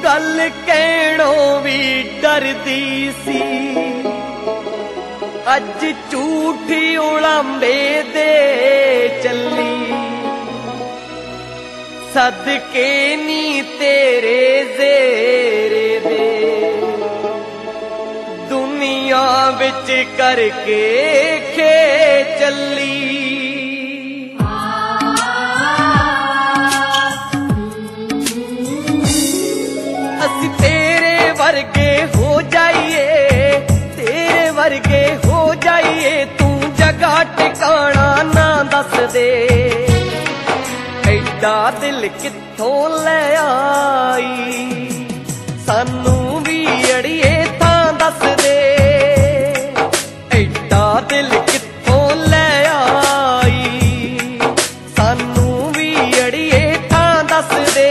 गल कहणों भी डरदी सी, अज झूठी उड़ांबे दे चली। सदके नी तेरे जेरे दे दुनिया विच करके खे चली। असी तेरे वर्गे हो जाइए, तेरे वर्गे हो जाइए, तू जगह टिकाना ना दस दे। एडा दिल कित्थों ले आई, सानू भी अड़िए तां दस दे। एडा दिल कित्थों ले आई, सानू भी अड़िए तां दस दे।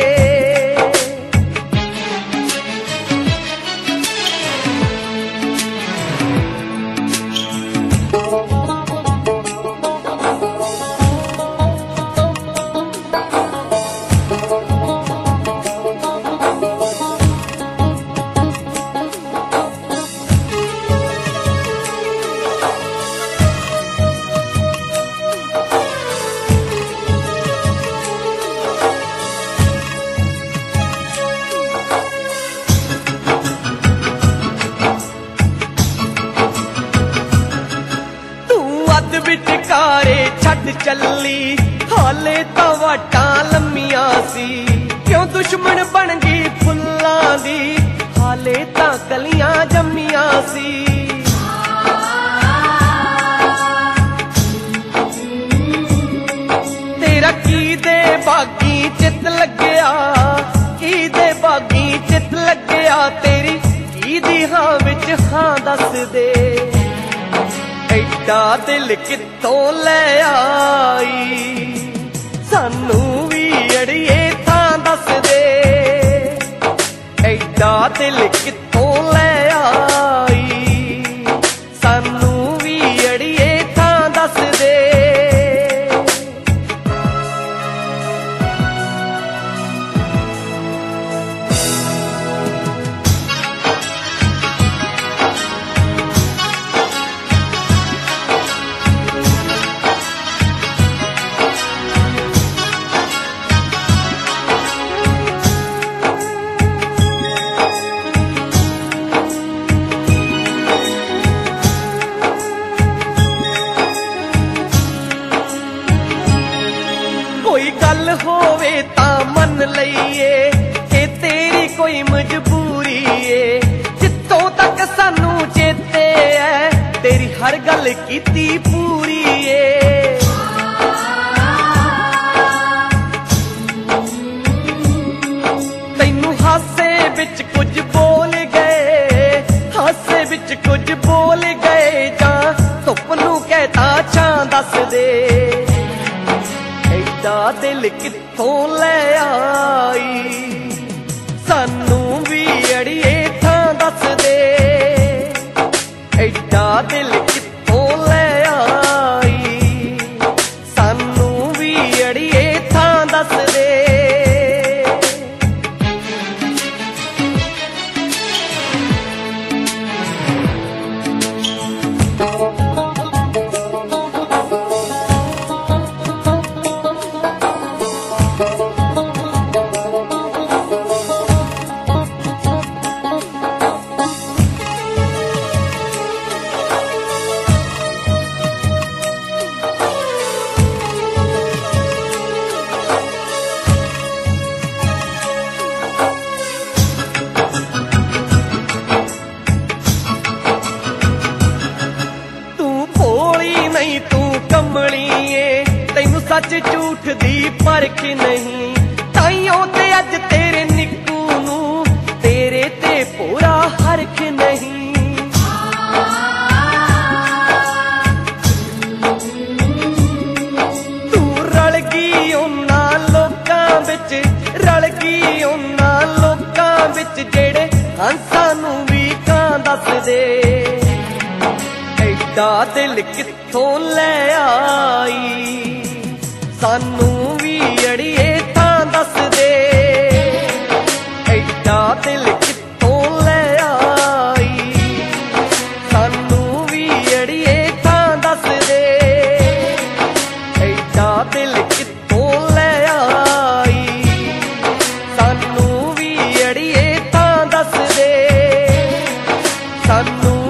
विचकारे छड़ चली, हाले तां वाटां लम्मियां सी। क्यों दुश्मन बन गई फुल्लां दी, हाले तां कलियां जम्मियां सी। तेरा की दे बागी चित लग्या, की दे बागी चित लग्या, तेरी की दी हां विच हां दस दे। एडा दिल कित्थों ले आई, सानू भी अड़िए तां दस दे। एडा दिल कित्थों ले आई, सानू भी अड़िए तां दस दे। कोई गल होवे तां मन लईए कि तेरी कोई मजबूरी है। जित्थों तक सानू चेते है तेरी हर गल कीती पूरी है। तैनू हासे विच कुछ बोल गए, हासे विच कुछ बोल गए, जां धुप नू कहता छां दस दे। एडा दिल कित्थों ले आई, सानू भी अड़िए तां दस दे। एडा दिल कित्थों ले आई, सानू भी अड़िए तां दस दे। सच झूठ दी परख नहीं, ताइयों ते अज तेरे निक्कू नू तेरे ते पूरा हरख नहीं। तू रल गई उन्हां लोकां विच, रल गई उन्हां लोकां विच जेड़े हंसां नू भी कां दस दे। एडा दिल कित्थों ले आई, सानू भी अड़िए तां दस दे। एडा ਸਾਨੂੰ